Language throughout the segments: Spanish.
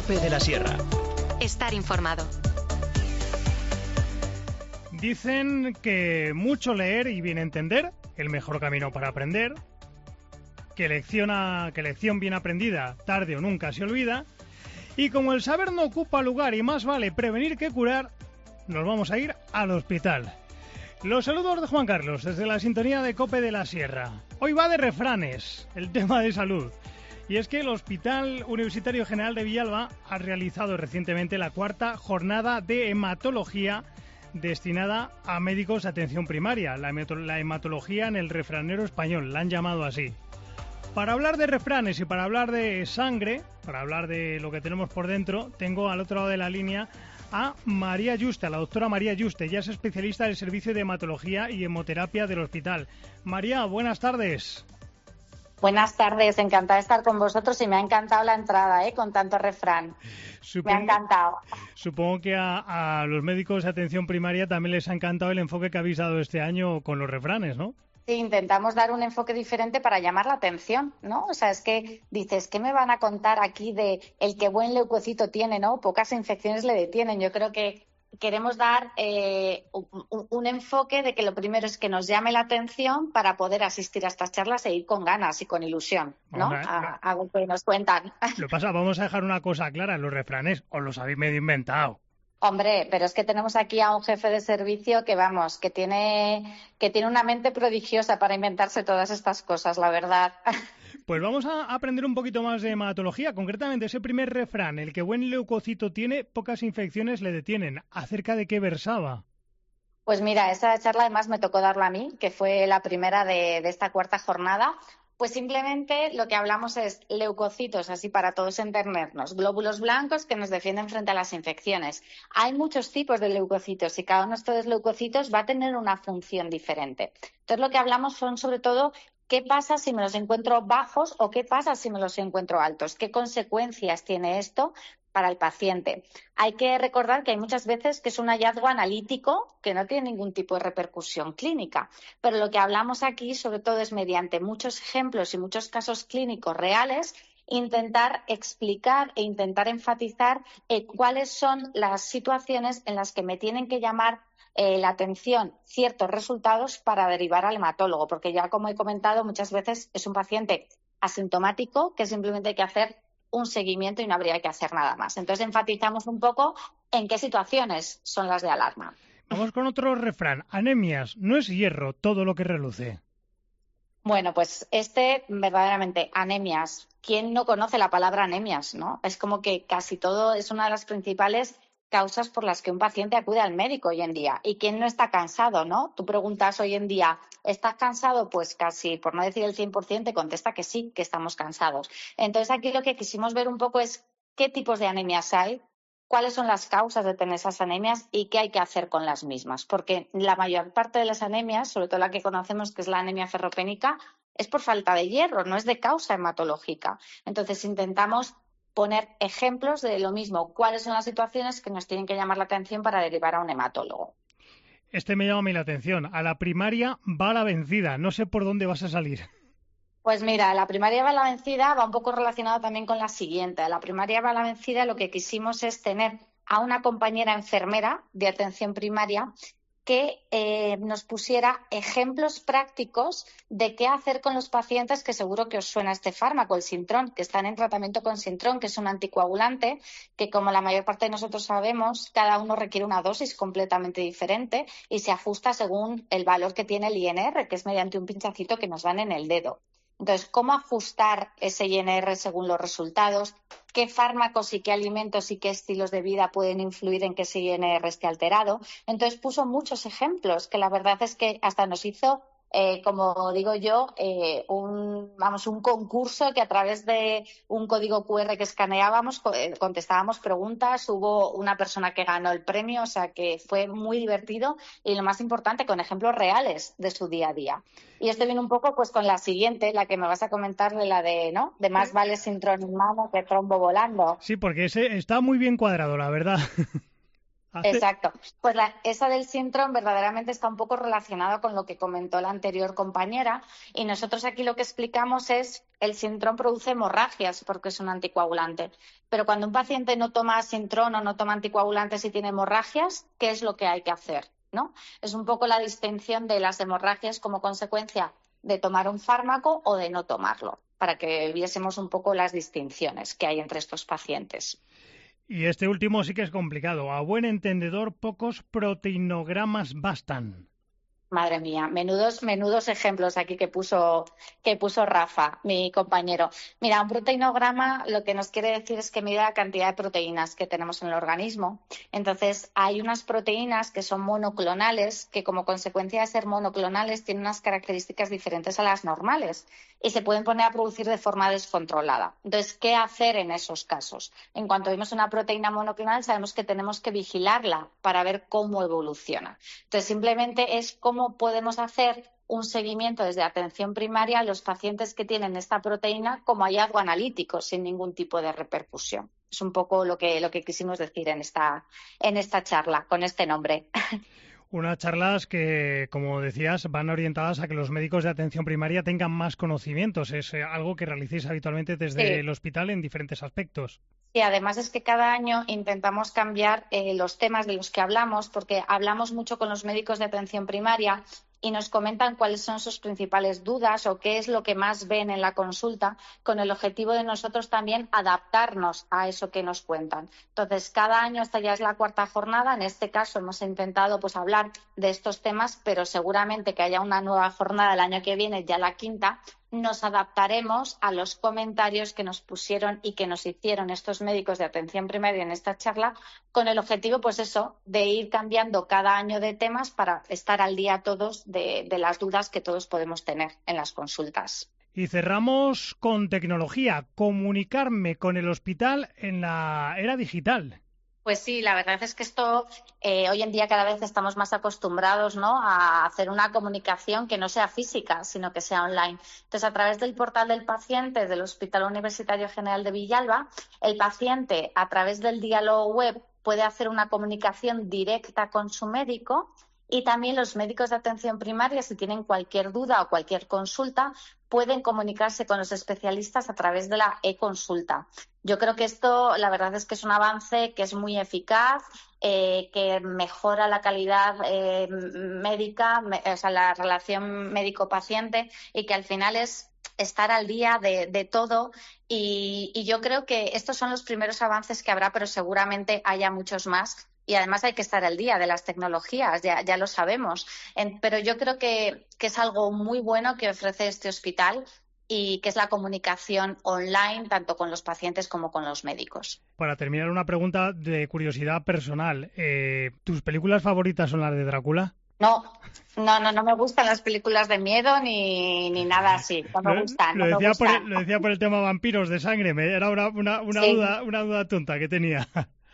COPE de la Sierra. Estar informado. Dicen que mucho leer y bien entender, el mejor camino para aprender, que lección bien aprendida tarde o nunca se olvida, y como el saber no ocupa lugar y más vale prevenir que curar, nos vamos a ir al hospital. Los saludos de Juan Carlos desde la sintonía de COPE de la Sierra. Hoy va de refranes, el tema de salud. Y es que el Hospital Universitario General de Villalba ha realizado recientemente la 4ª jornada de hematología destinada a médicos de atención primaria, la hematología en el refranero español, la han llamado así. Para hablar de refranes y para hablar de sangre, para hablar de lo que tenemos por dentro, tengo al otro lado de la línea a María Yuste, la doctora María Yuste. Ella es especialista del servicio de hematología y hemoterapia del hospital. María, buenas tardes. Buenas tardes, encantada de estar con vosotros y me ha encantado la entrada, con tanto refrán. Me ha encantado. Supongo que a los médicos de atención primaria también les ha encantado el enfoque que habéis dado este año con los refranes, ¿no? Sí, intentamos dar un enfoque diferente para llamar la atención, ¿no? O sea, es que dices, ¿qué me van a contar aquí de el que buen leucocito tiene, ¿no? Pocas infecciones le detienen. Yo creo que queremos dar un enfoque de que lo primero es que nos llame la atención para poder asistir a estas charlas e ir con ganas y con ilusión, ¿no? A lo que nos cuentan. Lo pasa, vamos a dejar una cosa clara, los refranes os los habéis medio inventado. Hombre, pero es que tenemos aquí a un jefe de servicio que, vamos, que tiene una mente prodigiosa para inventarse todas estas cosas, la verdad. Pues vamos a aprender un poquito más de hematología, concretamente ese primer refrán, el que buen leucocito tiene, pocas infecciones le detienen. ¿Acerca de qué versaba? Pues mira, esa charla además me tocó darla a mí, que fue la primera de esta 4ª jornada. Pues simplemente lo que hablamos es leucocitos, así para todos entendernos, glóbulos blancos que nos defienden frente a las infecciones. Hay muchos tipos de leucocitos y cada uno de estos leucocitos va a tener una función diferente. Entonces lo que hablamos son sobre todo qué pasa si me los encuentro bajos o qué pasa si me los encuentro altos, qué consecuencias tiene esto para el paciente. Hay que recordar que hay muchas veces que es un hallazgo analítico que no tiene ningún tipo de repercusión clínica, pero lo que hablamos aquí sobre todo es mediante muchos ejemplos y muchos casos clínicos reales intentar explicar e intentar enfatizar cuáles son las situaciones en las que me tienen que llamar la atención ciertos resultados para derivar al hematólogo, porque ya como he comentado muchas veces es un paciente asintomático que simplemente hay que hacer un seguimiento y no habría que hacer nada más. Entonces enfatizamos un poco en qué situaciones son las de alarma. Vamos con otro refrán. Anemias, no es hierro todo lo que reluce. Bueno, pues verdaderamente, anemias. ¿Quién no conoce la palabra anemias, no? Es como que casi todo es una de las principales causas por las que un paciente acude al médico hoy en día. ¿Y quién no está cansado, no? Tú preguntas hoy en día, ¿estás cansado? Pues casi, por no decir el 100%, te contesta que sí, que estamos cansados. Entonces aquí lo que quisimos ver un poco es qué tipos de anemias hay, cuáles son las causas de tener esas anemias y qué hay que hacer con las mismas. Porque la mayor parte de las anemias, sobre todo la que conocemos que es la anemia ferropénica, es por falta de hierro, no es de causa hematológica. Entonces intentamos poner ejemplos de lo mismo, cuáles son las situaciones que nos tienen que llamar la atención para derivar a un hematólogo. Este me llama a mí la atención. A la primaria va la vencida. No sé por dónde vas a salir. Pues mira, la primaria va a la vencida va un poco relacionada también con la siguiente. A la primaria va a la vencida lo que quisimos es tener a una compañera enfermera de atención primaria que nos pusiera ejemplos prácticos de qué hacer con los pacientes, que seguro que os suena este fármaco, el Sintrón, que están en tratamiento con Sintrón, que es un anticoagulante, que como la mayor parte de nosotros sabemos, cada uno requiere una dosis completamente diferente y se ajusta según el valor que tiene el INR, que es mediante un pinchacito que nos dan en el dedo. Entonces, ¿cómo ajustar ese INR según los resultados? ¿Qué fármacos y qué alimentos y qué estilos de vida pueden influir en que ese INR esté alterado? Entonces, puso muchos ejemplos que la verdad es que hasta nos hizo, como digo yo, un concurso que a través de un código QR que escaneábamos contestábamos preguntas. Hubo una persona que ganó el premio, o sea que fue muy divertido y lo más importante, con ejemplos reales de su día a día. Y esto viene un poco pues con la siguiente, la que me vas a comentar, de la de, ¿no? De más vale Sintrón en mano que trombo volando. Sí, porque ese está muy bien cuadrado, la verdad. Exacto. Pues esa del Sintrom verdaderamente está un poco relacionada con lo que comentó la anterior compañera, y nosotros aquí lo que explicamos es el Sintrom produce hemorragias porque es un anticoagulante. Pero cuando un paciente no toma Sintrom o no toma anticoagulantes y tiene hemorragias, ¿qué es lo que hay que hacer? ¿No? Es un poco la distinción de las hemorragias como consecuencia de tomar un fármaco o de no tomarlo, para que viésemos un poco las distinciones que hay entre estos pacientes. Y este último sí que es complicado. A buen entendedor, pocos proteinogramas bastan. Madre mía, menudos ejemplos aquí que puso Rafa, mi compañero. Mira, un proteinograma lo que nos quiere decir es que mide la cantidad de proteínas que tenemos en el organismo. Entonces, hay unas proteínas que son monoclonales, que como consecuencia de ser monoclonales tienen unas características diferentes a las normales y se pueden poner a producir de forma descontrolada. Entonces, ¿qué hacer en esos casos? En cuanto vemos una proteína monoclonal, sabemos que tenemos que vigilarla para ver cómo evoluciona. Entonces, simplemente es cómo podemos hacer un seguimiento desde atención primaria a los pacientes que tienen esta proteína como hallazgo analítico sin ningún tipo de repercusión. Es un poco lo que quisimos decir en esta charla con este nombre. Unas charlas que, como decías, van orientadas a que los médicos de atención primaria tengan más conocimientos. Es algo que realicéis habitualmente desde el hospital en diferentes aspectos. Y además es que cada año intentamos cambiar los temas de los que hablamos, porque hablamos mucho con los médicos de atención primaria y nos comentan cuáles son sus principales dudas o qué es lo que más ven en la consulta, con el objetivo de nosotros también adaptarnos a eso que nos cuentan. Entonces, cada año, esta ya es la 4ª jornada, en este caso hemos intentado hablar de estos temas, pero seguramente que haya una nueva jornada el año que viene, ya la 5ª, nos adaptaremos a los comentarios que nos pusieron y que nos hicieron estos médicos de atención primaria en esta charla, con el objetivo, de ir cambiando cada año de temas para estar al día todos de las dudas que todos podemos tener en las consultas. Y cerramos con tecnología, comunicarme con el hospital en la era digital. Pues sí, la verdad es que esto hoy en día cada vez estamos más acostumbrados, ¿no?, a hacer una comunicación que no sea física, sino que sea online. Entonces, a través del portal del paciente del Hospital Universitario General de Villalba, el paciente, a través del diálogo web, puede hacer una comunicación directa con su médico. Y también los médicos de atención primaria, si tienen cualquier duda o cualquier consulta, pueden comunicarse con los especialistas a través de la e-consulta. Yo creo que esto, la verdad es que es un avance que es muy eficaz, que mejora la calidad médica, la relación médico-paciente, y que al final es estar al día de todo. Y yo creo que estos son los primeros avances que habrá, pero seguramente haya muchos más. Y además hay que estar al día de las tecnologías, ya lo sabemos. Pero yo creo que es algo muy bueno que ofrece este hospital y que es la comunicación online tanto con los pacientes como con los médicos. Para terminar, una pregunta de curiosidad personal. ¿Tus películas favoritas son las de Drácula? No me gustan las películas de miedo ni nada así. No me gustan. Lo decía por el tema vampiros de sangre. Era una duda tonta que tenía.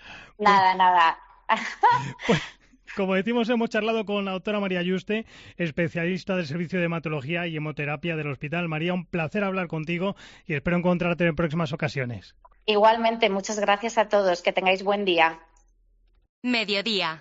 Nada. Pues, como decimos, hemos charlado con la doctora María Yuste, especialista del Servicio de Hematología y Hemoterapia del Hospital. María, un placer hablar contigo y espero encontrarte en próximas ocasiones. Igualmente, muchas gracias a todos. Que tengáis buen día. Mediodía.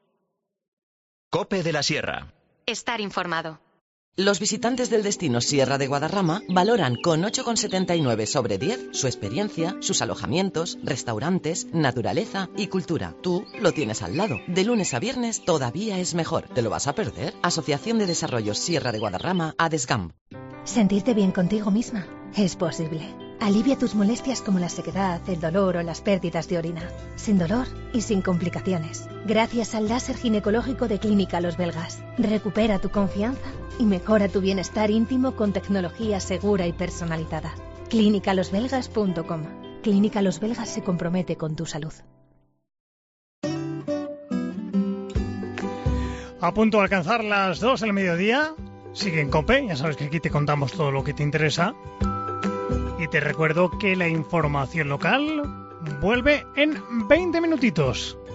COPE de la Sierra. Estar informado. Los visitantes del destino Sierra de Guadarrama valoran con 8,79 sobre 10 su experiencia, sus alojamientos, restaurantes, naturaleza y cultura. Tú lo tienes al lado. De lunes a viernes todavía es mejor. ¿Te lo vas a perder? Asociación de Desarrollo Sierra de Guadarrama, ADESGAM. Sentirte bien contigo misma es posible. Alivia tus molestias como la sequedad, el dolor o las pérdidas de orina. Sin dolor y sin complicaciones. Gracias al láser ginecológico de Clínica Los Belgas. Recupera tu confianza y mejora tu bienestar íntimo con tecnología segura y personalizada. Clínicalosbelgas.com. Clínica Los Belgas se compromete con tu salud. A punto de alcanzar las 2 del mediodía. Sigue en COPE, ya sabes que aquí te contamos todo lo que te interesa. Y te recuerdo que la información local vuelve en 20 minutitos.